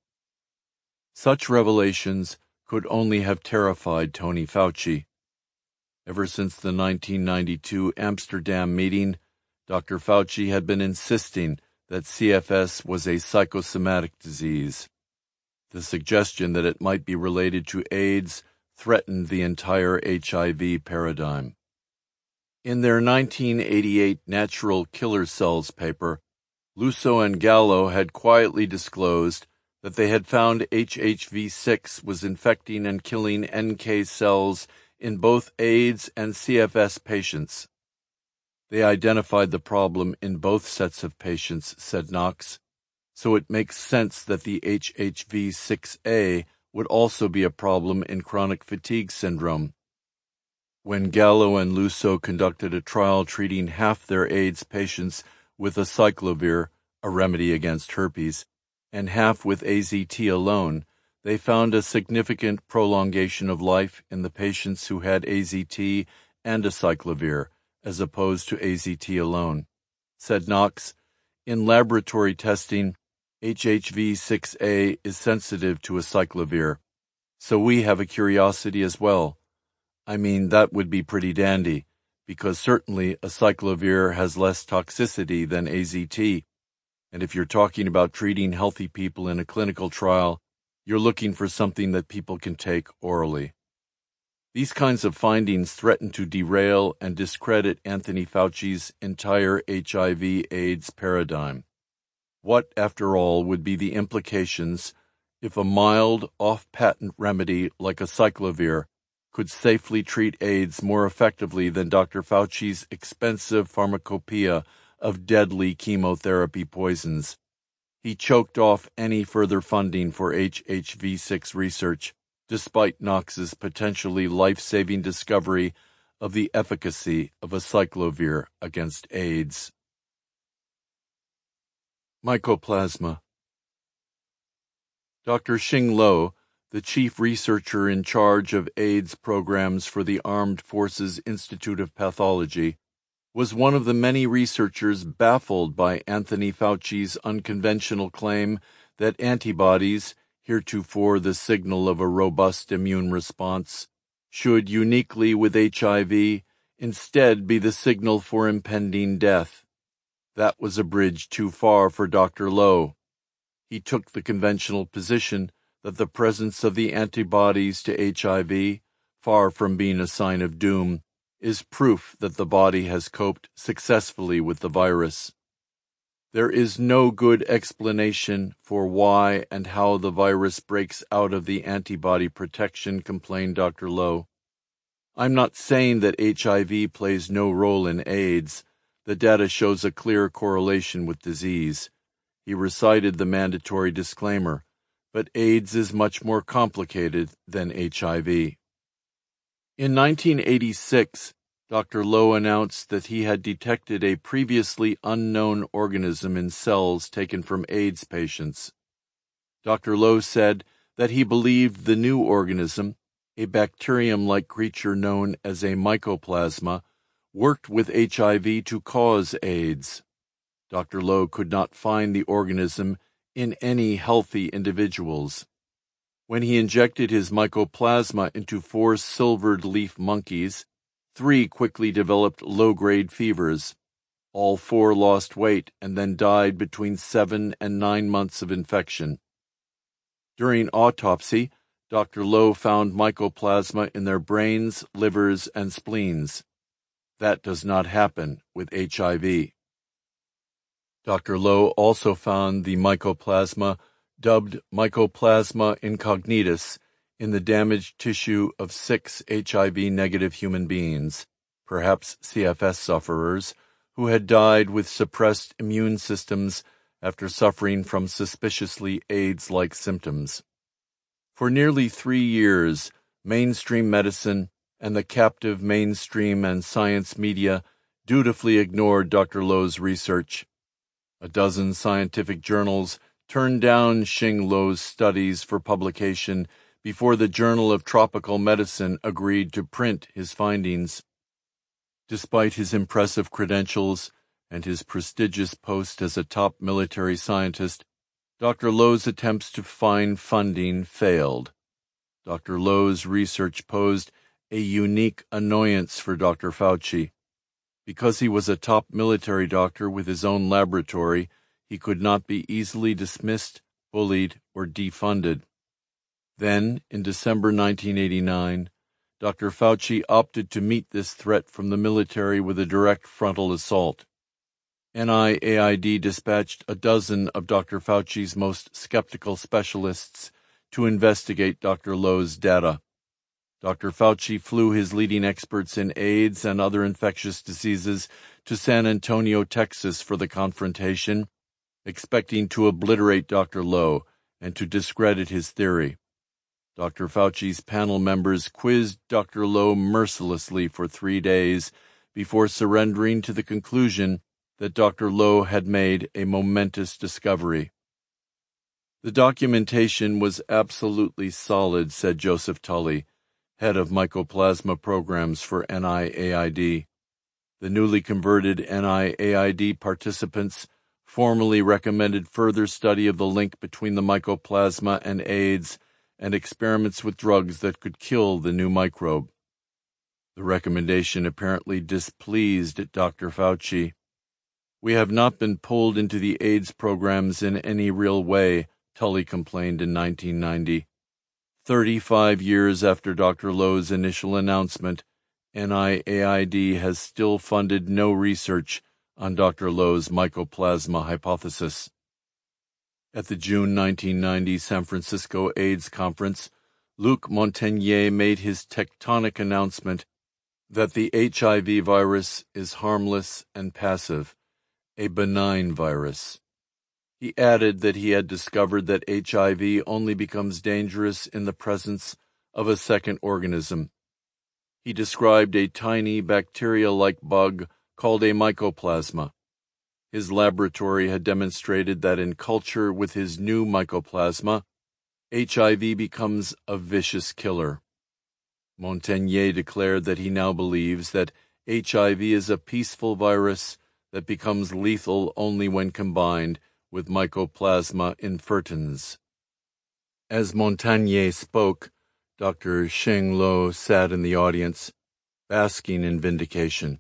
Such revelations could only have terrified Tony Fauci. Ever since the 1992 Amsterdam meeting, Dr. Fauci had been insisting that CFS was a psychosomatic disease. The suggestion that it might be related to AIDS threatened the entire HIV paradigm. In their 1988 Natural Killer Cells paper, Lusso and Gallo had quietly disclosed that they had found HHV6 was infecting and killing NK cells in both AIDS and CFS patients. They identified the problem in both sets of patients, said Knox, so it makes sense that the HHV6A would also be a problem in chronic fatigue syndrome. When Gallo and Lusso conducted a trial treating half their AIDS patients with acyclovir, a remedy against herpes, and half with AZT alone, they found a significant prolongation of life in the patients who had AZT and acyclovir, as opposed to AZT alone. Said Knox, in laboratory testing, HHV6A is sensitive to acyclovir, So we have a curiosity as well. I mean, that would be pretty dandy, because certainly acyclovir has less toxicity than AZT, and if you're talking about treating healthy people in a clinical trial, you're looking for something that people can take orally. These kinds of findings threaten to derail and discredit Anthony Fauci's entire HIV/AIDS paradigm. What, after all, would be the implications if a mild, off-patent remedy like acyclovir could safely treat AIDS more effectively than Dr. Fauci's expensive pharmacopoeia of deadly chemotherapy poisons? He choked off any further funding for HHV6 research, despite Knox's potentially life-saving discovery of the efficacy of acyclovir against AIDS. Mycoplasma. Dr. Xing Lo, the chief researcher in charge of AIDS programs for the Armed Forces Institute of Pathology, was one of the many researchers baffled by Anthony Fauci's unconventional claim that antibodies, heretofore the signal of a robust immune response, should, uniquely with HIV, instead be the signal for impending death. That was a bridge too far for Dr. Lo. He took the conventional position that the presence of the antibodies to HIV, far from being a sign of doom, is proof that the body has coped successfully with the virus. There is no good explanation for why and how the virus breaks out of the antibody protection, complained Dr. Lo. I'm not saying that HIV plays no role in AIDS. The data shows a clear correlation with disease. He recited the mandatory disclaimer, but AIDS is much more complicated than HIV. In 1986, Dr. Lo announced that he had detected a previously unknown organism in cells taken from AIDS patients. Dr. Lo said that he believed the new organism, a bacterium-like creature known as a mycoplasma, worked with HIV to cause AIDS. Dr. Lo could not find the organism in any healthy individuals. When he injected his mycoplasma into 4 silvered leaf monkeys, 3 quickly developed low-grade fevers. All 4 lost weight and then died between 7 and 9 months of infection. During autopsy, Dr. Lo found mycoplasma in their brains, livers, and spleens. That does not happen with HIV. Dr. Lo also found the mycoplasma, dubbed Mycoplasma incognitus, in the damaged tissue of 6 HIV-negative human beings, perhaps CFS sufferers, who had died with suppressed immune systems after suffering from suspiciously AIDS-like symptoms. For nearly 3 years, mainstream medicine and the captive mainstream and science media dutifully ignored Dr. Lo's research. A dozen scientific journals turned down Xing Lo's studies for publication before the Journal of Tropical Medicine agreed to print his findings. Despite his impressive credentials and his prestigious post as a top military scientist, Dr. Lo's attempts to find funding failed. Dr. Lo's research posed a unique annoyance for Dr. Fauci. Because he was a top military doctor with his own laboratory, he could not be easily dismissed, bullied, or defunded. Then, in December 1989, Dr. Fauci opted to meet this threat from the military with a direct frontal assault. NIAID dispatched a dozen of Dr. Fauci's most skeptical specialists to investigate Dr. Lo's data. Dr. Fauci flew his leading experts in AIDS and other infectious diseases to San Antonio, Texas for the confrontation, expecting to obliterate Dr. Lo and to discredit his theory. Dr. Fauci's panel members quizzed Dr. Lo mercilessly for 3 days before surrendering to the conclusion that Dr. Lo had made a momentous discovery. The documentation was absolutely solid, said Joseph Tully, head of mycoplasma programs for NIAID. The newly converted NIAID participants formally recommended further study of the link between the mycoplasma and AIDS and experiments with drugs that could kill the new microbe. The recommendation apparently displeased Dr. Fauci. "We have not been pulled into the AIDS programs in any real way," Tully complained in 1990. 35 years after Dr. Lowe's initial announcement, NIAID has still funded no research on Dr. Lowe's mycoplasma hypothesis. At the June 1990 San Francisco AIDS conference, Luc Montagnier made his tectonic announcement that the HIV virus is harmless and passive, a benign virus. He added that he had discovered that HIV only becomes dangerous in the presence of a second organism. He described a tiny bacteria-like bug called a mycoplasma. His laboratory had demonstrated that in culture with his new mycoplasma, HIV becomes a vicious killer. Montagnier declared that he now believes that HIV is a peaceful virus that becomes lethal only when combined with Mycoplasma infertans. As Montagnier spoke, Dr. Sheng Lo sat in the audience, basking in vindication.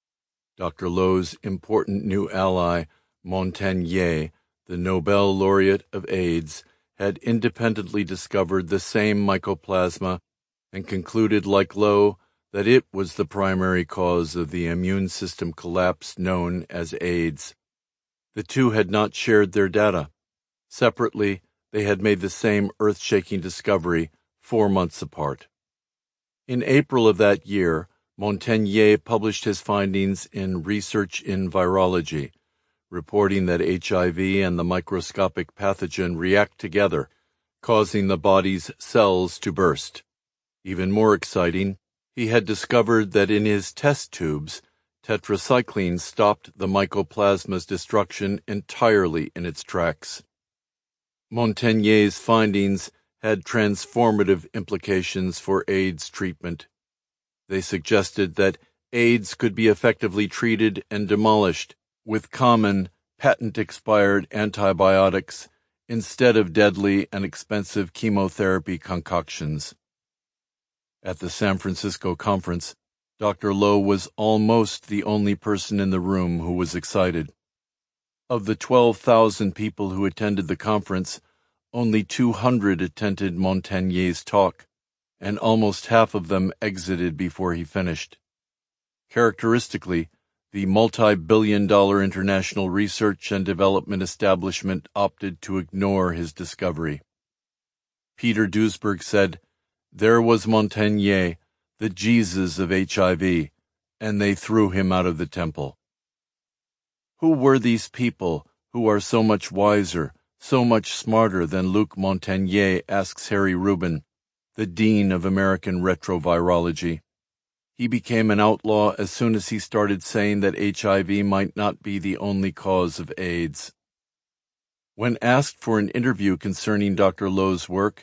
Dr. Lowe's important new ally, Montagnier, the Nobel laureate of AIDS, had independently discovered the same mycoplasma and concluded, like Lowe, that it was the primary cause of the immune system collapse known as AIDS. The two had not shared their data. Separately, they had made the same earth-shaking discovery 4 months apart. In April of that year, Montagnier published his findings in Research in Virology, reporting that HIV and the microscopic pathogen react together, causing the body's cells to burst. Even more exciting, he had discovered that in his test tubes, tetracycline stopped the mycoplasma's destruction entirely in its tracks. Montagnier's findings had transformative implications for AIDS treatment. They suggested that AIDS could be effectively treated and demolished with common, patent-expired antibiotics instead of deadly and expensive chemotherapy concoctions. At the San Francisco conference, Dr. Lowe was almost the only person in the room who was excited. Of the 12,000 people who attended the conference, only 200 attended Montagnier's talk, and almost half of them exited before he finished. Characteristically, the multi-billion-dollar international research and development establishment opted to ignore his discovery. Peter Duesberg said, "There was Montagnier, the Jesus of HIV, and they threw him out of the temple." Who were these people who are so much wiser, so much smarter than Luc Montagnier, asks Harry Rubin, the Dean of American Retrovirology. He became an outlaw as soon as he started saying that HIV might not be the only cause of AIDS. When asked for an interview concerning Dr. Lowe's work,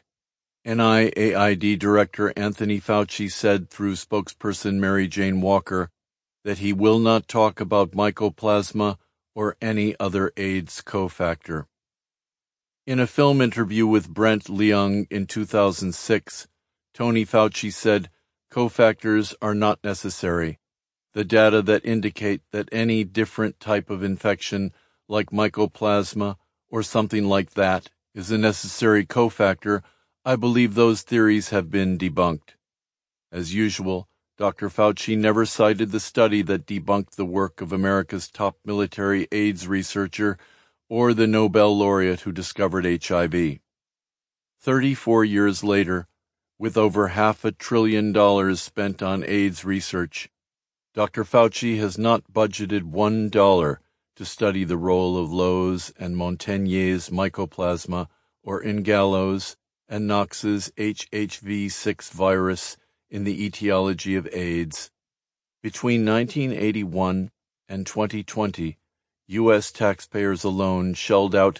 NIAID Director Anthony Fauci said through spokesperson Mary Jane Walker that he will not talk about mycoplasma or any other AIDS cofactor. In a film interview with Brent Leung in 2006, Tony Fauci said, "Cofactors are not necessary. The data that indicate that any different type of infection, like mycoplasma or something like that, is a necessary cofactor, I believe those theories have been debunked." As usual, Dr. Fauci never cited the study that debunked the work of America's top military AIDS researcher or the Nobel laureate who discovered HIV. 34 years later, with over $500 billion spent on AIDS research, Dr. Fauci has not budgeted $1 to study the role of Lowe's and Montagnier's mycoplasma or Ingallo's and Knox's HHV6 virus in the etiology of AIDS. Between 1981 and 2020, U.S. taxpayers alone shelled out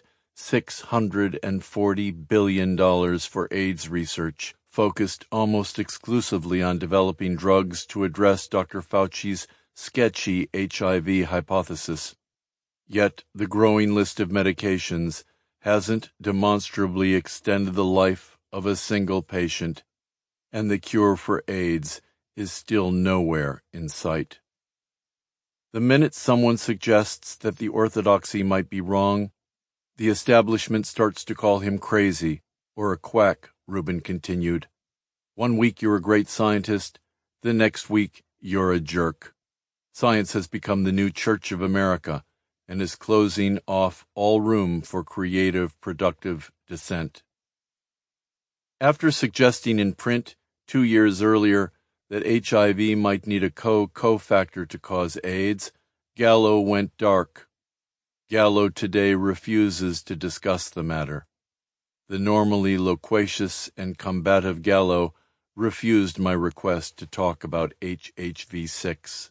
$640 billion for AIDS research, focused almost exclusively on developing drugs to address Dr. Fauci's sketchy HIV hypothesis. Yet the growing list of medications hasn't demonstrably extended the life of a single patient, and the cure for AIDS is still nowhere in sight. The minute someone suggests that the orthodoxy might be wrong, the establishment starts to call him crazy or a quack, Rubin continued. One week you're a great scientist, the next week you're a jerk. Science has become the new Church of America and is closing off all room for creative, productive dissent. After suggesting in print 2 years earlier that HIV might need a cofactor to cause AIDS, Gallo went dark. Gallo today refuses to discuss the matter. The normally loquacious and combative Gallo refused my request to talk about HHV6.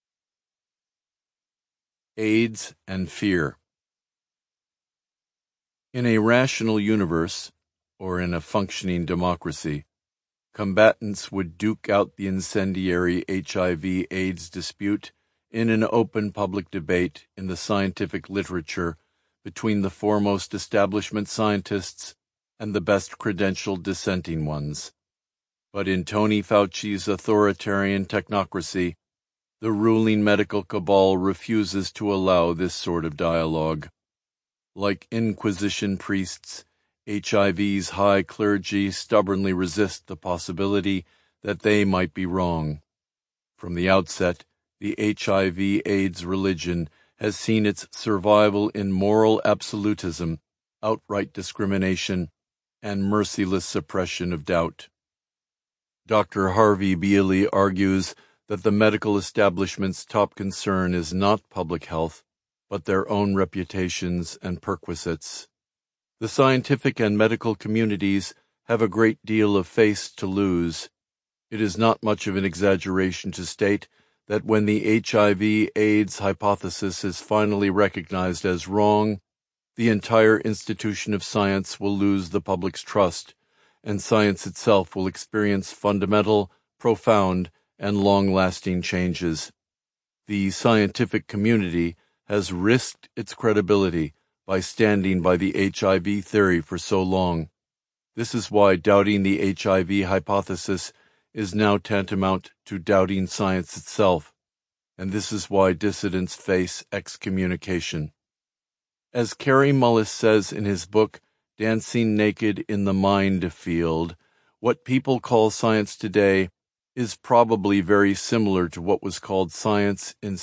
AIDS and fear. In a rational universe, or in a functioning democracy, combatants would duke out the incendiary HIV-AIDS dispute in an open public debate in the scientific literature between the foremost establishment scientists and the best credentialed dissenting ones. But in Tony Fauci's authoritarian technocracy, the ruling medical cabal refuses to allow this sort of dialogue. Like Inquisition priests, HIV's high clergy stubbornly resist the possibility that they might be wrong. From the outset, the HIV-AIDS religion has seen its survival in moral absolutism, outright discrimination, and merciless suppression of doubt. Dr. Harvey Biely argues that the medical establishment's top concern is not public health, but their own reputations and perquisites. The scientific and medical communities have a great deal of face to lose. It is not much of an exaggeration to state that when the HIV-AIDS hypothesis is finally recognized as wrong, the entire institution of science will lose the public's trust, and science itself will experience fundamental, profound, and long-lasting changes. The scientific community has risked its credibility by standing by the HIV theory for so long. This is why doubting the HIV hypothesis is now tantamount to doubting science itself, and this is why dissidents face excommunication. As Kary Mullis says in his book, Dancing Naked in the Mind Field, what people call science today is probably very similar to what was called science in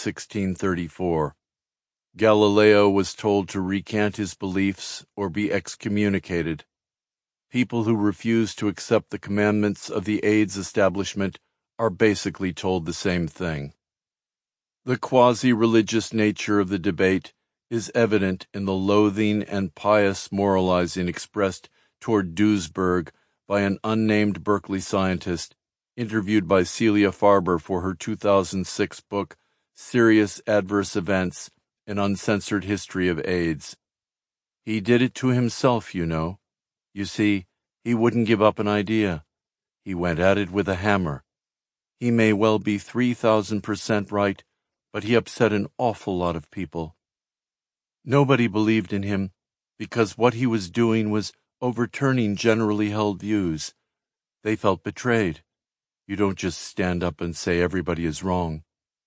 1634. Galileo was told to recant his beliefs or be excommunicated. People who refuse to accept the commandments of the AIDS establishment are basically told the same thing. The quasi-religious nature of the debate is evident in the loathing and pious moralizing expressed toward Duisberg by an unnamed Berkeley scientist interviewed by Celia Farber for her 2006 book, Serious Adverse Events, An Uncensored History of AIDS. He did it to himself, you know. You see, he wouldn't give up an idea. He went at it with a hammer. He may well be 3,000% right, but he upset an awful lot of people. Nobody believed in him because what he was doing was overturning generally held views. They felt betrayed. You don't just stand up and say everybody is wrong.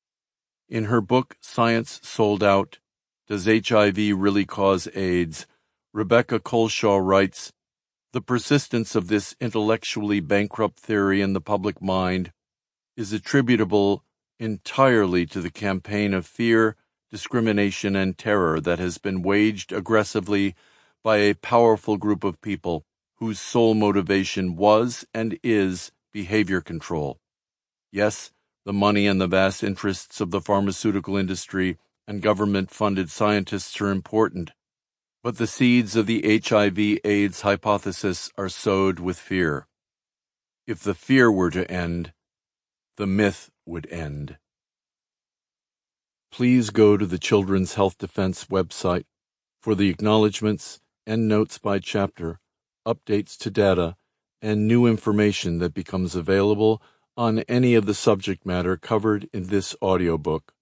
In her book, Science Sold Out, Does HIV Really Cause AIDS?, Rebecca Colshaw writes, the persistence of this intellectually bankrupt theory in the public mind is attributable entirely to the campaign of fear, discrimination, and terror that has been waged aggressively by a powerful group of people whose sole motivation was and is behavior control. Yes, the money and the vast interests of the pharmaceutical industry and government-funded scientists are important, but the seeds of the HIV-AIDS hypothesis are sowed with fear. If the fear were to end, the myth would end. Please go to the Children's Health Defense website for the acknowledgments and notes by chapter, updates to data, and new information that becomes available on any of the subject matter covered in this audiobook.